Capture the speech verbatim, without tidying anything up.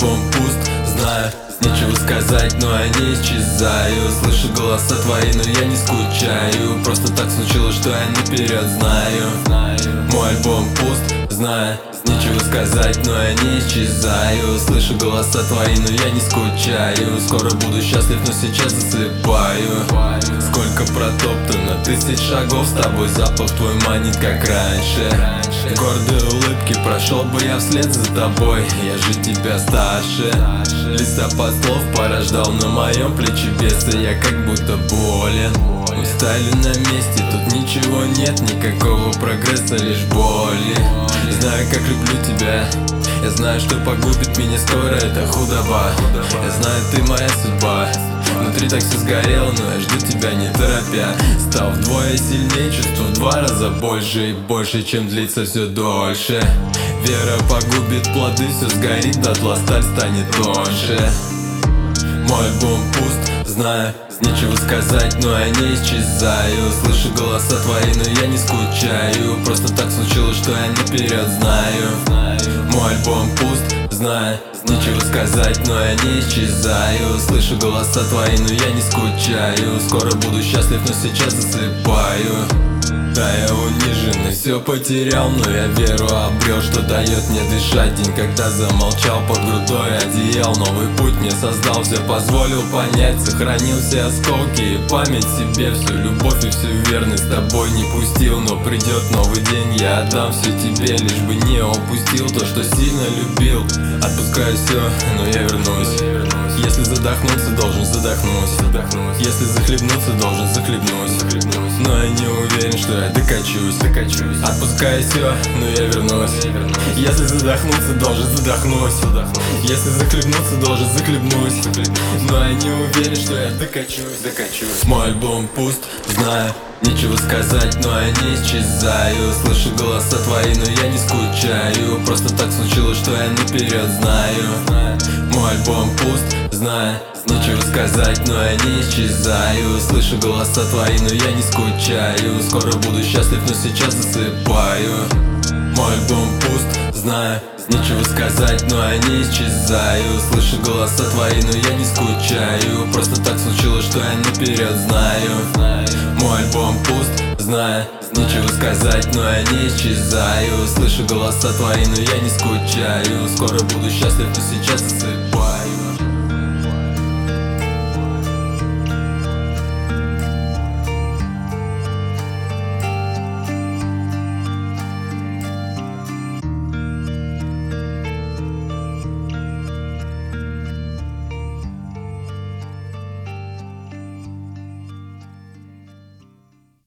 альбом пуст, знаю, нечего сказать, но я не исчезаю. Слышу голоса твои, но я не скучаю. Просто так случилось, что я наперед знаю. Мой альбом пуст, знаю, нечего сказать, но я не исчезаю. Слышу голоса твои, но я не скучаю. Скоро буду счастлив, но сейчас засыпаю. Сколько протоптано тысяч шагов, с тобой запах твой манит, как раньше. Гордые улыбки прошел бы я вслед за тобой, я же тебя старше. Листопад слов порождал на моем плече беса, я как будто болен. Устали на месте, тут ничего нет, никакого прогресса, лишь боли. Знаю, как люблю тебя, я знаю, что погубит меня скоро эта худоба. Я знаю, ты моя судьба, внутри так все сгорело, но я жду тебя не торопя. Стал вдвое сильнее, чувств в два раза больше и больше, чем длится все дольше. Вера погубит плоды, все сгорит дотла, сталь станет тоньше. Мой альбом пуст, знаю, нечего сказать, но я не исчезаю. Слышу голоса твои, но я не скучаю. Просто так случилось, что я наперед знаю. Мой альбом пуст, знаю, нечего сказать, но я не исчезаю. Слышу голоса твои, но я не скучаю. Скоро буду счастлив, но сейчас засыпаю. Да, я унижен и все потерял, но я веру обрел, что дает мне дышать. День, когда замолчал, под грудой одеял. Новый путь мне создал, все позволил понять. Сохранил все осколки и память себе. Всю любовь и всю верность с тобой не пустил. Но придет новый день, я отдам все тебе, лишь бы не упустил то, что сильно любил. Отпускаю все, но я вернусь. Если задохнуться, должен задохнусь. Если захлебнуться, должен захлебнусь. Но я не уверен, что я докачусь. Отпускаю все, но я вернусь. Если задохнуться, должен задохнусь. Если захлебнуться, должен захлебнусь. Но я не уверен, что я докачусь. Докачусь. Мой альбом пуст, знаю, нечего сказать, но я не исчезаю. Слышу голоса твои, но я не скучаю. Просто так случилось, что я наперед знаю. Мой альбом пуст, знаю, нечего сказать, но я не исчезаю. Слышу голоса твои, но я не скучаю. Скоро буду счастлив, но сейчас засыпаю. Мой альбом пуст, знаю, нечего сказать, но я не исчезаю. Слышу голоса твои, но я не скучаю. Просто так случилось, что я наперед знаю. Мой альбом пуст, знаю, нечего сказать, но я не исчезаю. Слышу голоса твои, но я не скучаю. Скоро буду счастлив, но сейчас засыпаю.